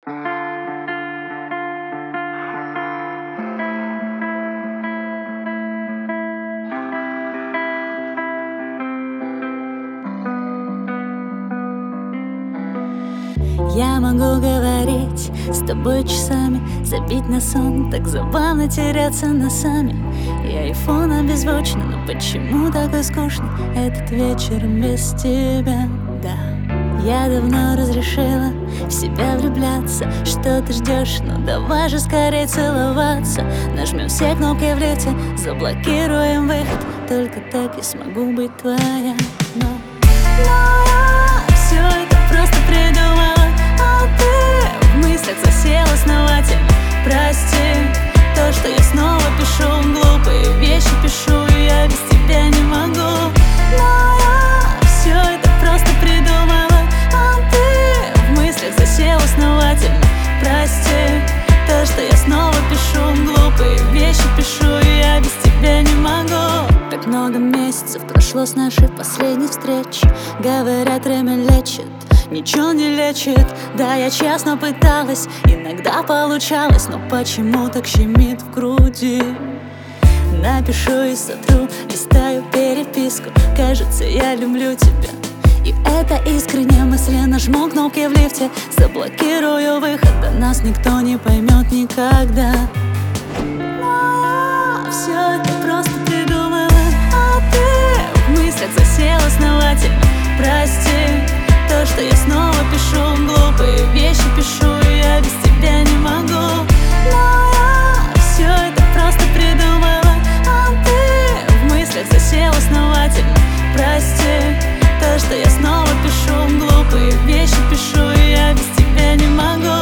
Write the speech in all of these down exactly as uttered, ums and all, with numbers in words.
Я могу говорить с тобой часами, забить на сон, так забавно теряться носами. И айфон обезвучен, но почему такой скучный этот вечер без тебя? Да, я давно разрешила в себя влюбляться. Что ты ждешь? Ну давай же скорее целоваться. Нажмем все кнопки в лифте, заблокируем выход. Только так я смогу быть твоя. Но, но я все это просто придумала, а ты в мыслях засел основательно. Прости то, что я снова пишу глупые вещи, пишу, и я без тебя не могу. Но я все это просто придумала, а ты в мыслях засел основательно. Прости то, что я снова пишу глупые вещи, пишу, и я без тебя не могу. Так много месяцев прошло с нашей последней встречи. Говорят, время лечит, ничего не лечит. Да, я честно пыталась, иногда получалось, но почему так щемит в груди? Напишу и сотру, листаю переписку. Кажется, я люблю тебя, и это искренне. Мысленно жму кнопки в лифте, заблокирую выход. Да нас никто не поймет никогда. Но я все это просто придумала, а ты в мыслях засел основательно. Прости то, что я снова пишу глупые вещи, пишу, и я без тебя не могу. Но я все это просто придумала, а ты в мыслях засел основательно. Прости то, что я снова пишу глупые вещи, пишу, и я без тебя не могу.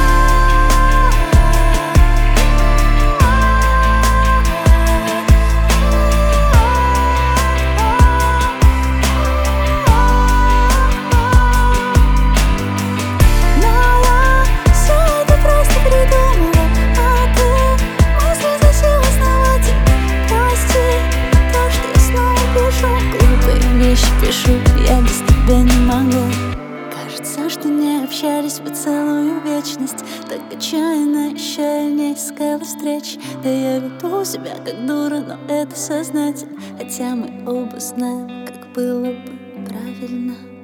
Пишу, я без тебя не могу. Кажется, что не общались вы целую вечность. Так отчаянно еще и не искала встреч. Да я веду себя как дура, но это сознательно. Хотя мы оба знаем, как было бы правильно.